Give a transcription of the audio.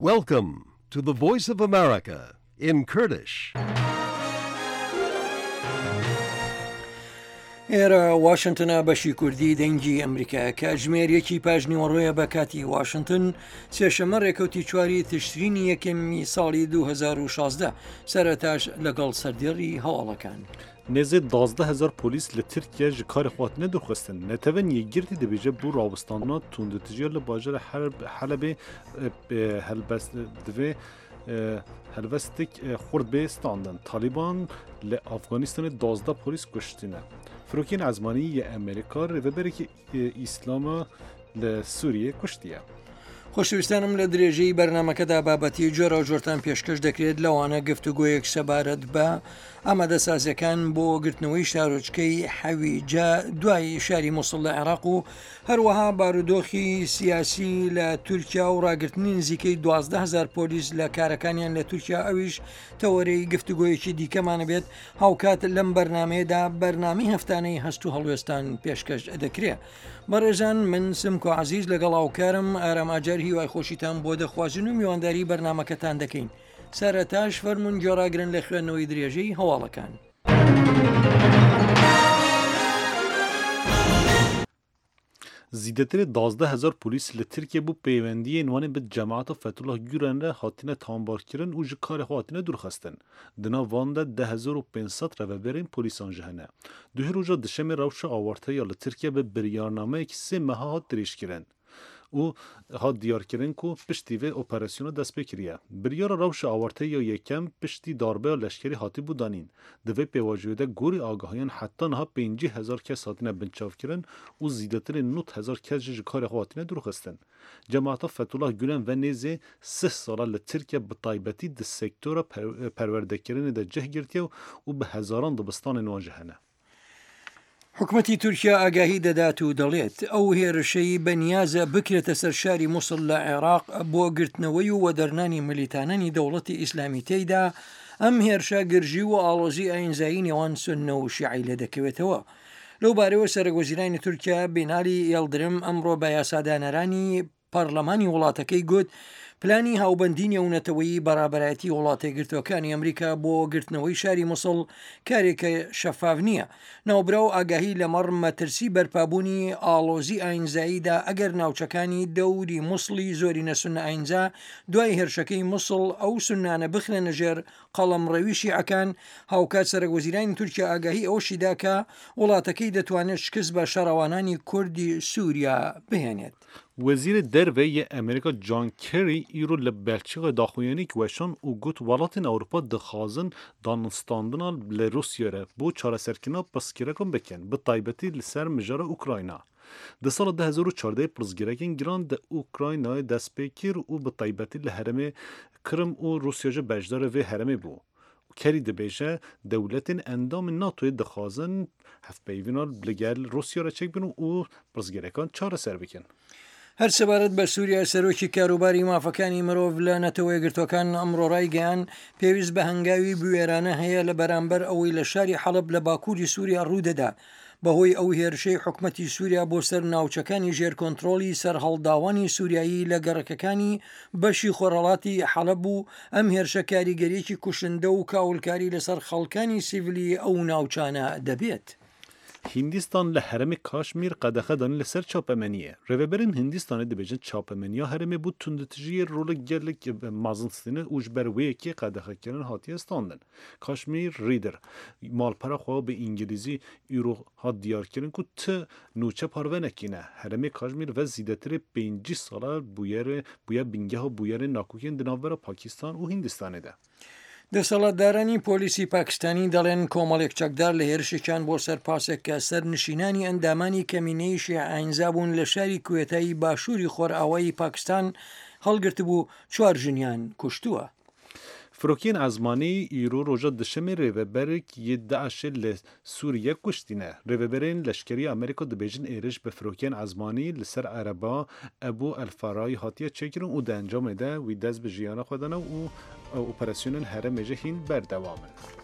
Welcome to the Voice of America in Kurdish. ئێرە واشنگتنە بەشی کوردی دەنگی ئەمریکا کە ژمێریەکی پاژنیوەڕۆیە بە کاتی واشنگتن سێشەمە ڕێکەوتی چواری تشرینی یەکەمی ساڵی 2016 سەرەتاش لەگەڵ سەردێڕی هەواڵەکان. نێزێ 12,000 پۆلیس لە ترکیە ji karê xwatinê durxistin. Netewên Yekgirtî dibêje bû rawestandina tundutijiya li bajêra Helebê divê helbestek xurt bê standin. Taliban li Afganistanê 12 polîs kuştîne. Firokên Ezmanî yê Amerîka rêveberekî îslama li Sûriyê kuştiye. خۆشەویستانم لە درێژەی بەرنمەکەدا بابەتی جۆرە و جۆرتان پێشکەش دەکرێت لەوانە گفتوگۆیەک سەبارەت بە ئامادەسازیەکان بۆ گرتنەوەی شارۆچکەی حەویجە دوای شاری مووسڵ لە عێراق و هەروەها بارودۆخی سیاسی لە تورکیا و ڕاگررتنی نزیکەی 12,000 پۆلیس لە کارەکانیان لە تورکیا ئەویش تەوەرەی گفتوگۆیەکی دیکەمانە بێت هاوکات لەم بەرنمەیەدا بەرنامی هەفتانەی هەست و هەڵوێستان پێشکەش دەکرێت. بەڕێژان من سمکۆ عزیز لەگەڵ هاوکارم ئارام ئاجار هیوای خۆشیتان بۆ دەخوازن و میوانداری بەرنمەکەتان دەکەین. سەرەتاش فەرمون گۆڕاگرن لە خوێندنەوەی درێژەی هەواڵەکان. Zîdetirê 12,000 polîs li Tirkiye bû peywendiyên wanê bi cemaeta Fethullah Gülen re hatine tambarkirin û ji karê xwe hatine dûrxistin. Di nav van de 10,500 reveberên polîsan ji hene. Duhê roja dişemê rewşa awarteya li Tirkiye bi biryarnameyekî 3 meha hat dirêjkirin. û hat diyarkirin ku piştî vê operasyona dest pê kiriye. Biryara rewşa awarteya yekem piştî darbeya leşkerî hatî bû danîn. Di vê pêvajiyê de gorî agahiyan heta niha 50,000 kes hatine binçavkirin û zîdetirê 9,000 kes ji karê xwe hatine dûrxistin. Cemaeta Fethullah Gülen ve nêzê 3 sala li Tirkiye bi taybetî di sektora perwerdekirinê de cih girtiye û bi hezaran dibistanên wan ji hene. حکومەتی تورکیا ئاگاهی دەدات و دەڵێت ئەو هێرشەی بەنیازە بکرێتە سەر شاری مووسڵ لە عێراق بۆ گرتنەوەی و وەدەرنانی ملیتانانی دەوڵەتی ئیسلامی تێیدا ئەم هێرشە گرژی و ئاڵۆزی ئاینزایی نێوان سوننە و شیعی لە دەکەوێتەوە. لەو بارەوە سەرۆکوەزیرانی تورکیا بینالی ئێڵدرم ئەمڕۆ بە یاسادانەرانی پەرلەمانی وڵاتەکەی گوت پلانی هاوبەندی نێونەتەوەی بەرابەرایەتی وڵاتە گرتوەکانی ئەمریکا بۆ گرتنەوەی شاری مووسڵ کارێکە شەفاف نییە. ناوبرا و ئاگاهی لەمەڕ مەترسی بەرپابوونی ئاڵۆزی ئاینزاییدا ئەگەر ناوچەکانی دەوری مووسڵی زۆری نەسونە ئاینزا دوای هێرشەکەی مووسڵ ئەو سونانە بخرێنە ژێر قەڵەمڕەوی شیعەکان. هاوکات سەرۆکوەزیرانی تورکیا ئاگاهی ئەوەشیدا کە وڵاتەکەی دەتوانێت شکست بە شەڕەوانانی کوردی سووریا بهێنێت. Wezîrê Derve yê Amerîka John Kerry îro li Belçîqê daxuyanî weşan û got welatên Ewropa dixwazin danistandina li Rûsya re bۆ çareserkirina pirsgirêkan bikin bi taybetî li ser mijara Ukrayna. Di sala 2014 pirsgirêkên giran di Ukraynayê dest pê kir û bi taybetî li herêmê Krim û Rûsya ji beşdarê vê herêmê bû. Kerry dibêje dewletên endamên NATOyê dixwazin hevpeyvîna li gel Rûsya re çêkbin û pirsgirêkan çareser bikin. هەر سەبارەت بە سووریا سەرۆکی کاروباری مافەکانی مرۆڤ لە نەتەوەی گرتوەکان ئەمڕۆ ڕایگەیان پێویست بە هەنگاوی بوێرانە هەیە لە بەرامبەر ئەوەی لە شاری حەڵب لە باکووری سووریا ڕوودەدا بەهۆی ئەو هێرشەی حکومەتی سووریا بۆ سەر ناوچەکانی ژێر کۆنتترۆلی سەر هەڵداوانی سووریایی لە گەڕەکەکانی بەشی خۆڕەڵاتی حەڵب بوو. ئەم هێرشە کاریگەریەکی کوشندە و کاولکاری لەسەر خەڵکانی سیڤیلی ئەو ناوچانە دەبێت. Hindistan li herêmê Kaşmîr qedexe danî li ser çapemeniyê. Rêveberên Hindistanê dibêjin çapemeniya herêmê bû tundutijiyê rolek gelek mazinstîne û ji ber wê yekê qedexekirin hatiye standin. Kaşmîr Reader malpera xwe bi îngilîzî îro hat diyarkirin ku ti nûçe parvenekî ne. Herêmê Kaşmîr ve zîdetirê 5 sala bûye bingeha bûyerên nakokên di navbera Pakistan û Hindistanê de. دەسەڵاتدارانی پۆلیسی پاکستانی دەڵێن کۆمەڵێک چەکدار لە هێرشێکیان بۆ سەرپاسێک کە سەر نشینانی ئەندامانی کەمینەی شیع ئاینزا بوون لە شاری کوێتایی باشووری خۆرئاوایی پاکستان هەڵگرت بوو 4 ژنیان کوشتووە. Firokên Ezmanî îro roja dişemê rêveberek yê Daişê li Sûriye kuştîne. Rêveberên leşkerî Amerîka dibêjin êriş bi firokên Ezmanî li ser ereba Ebu Elfarayî hatiye çêkirin û di encamê de wî dest bi jiyana xwe dana û operasyonên herêmê jî hîn berdewam in.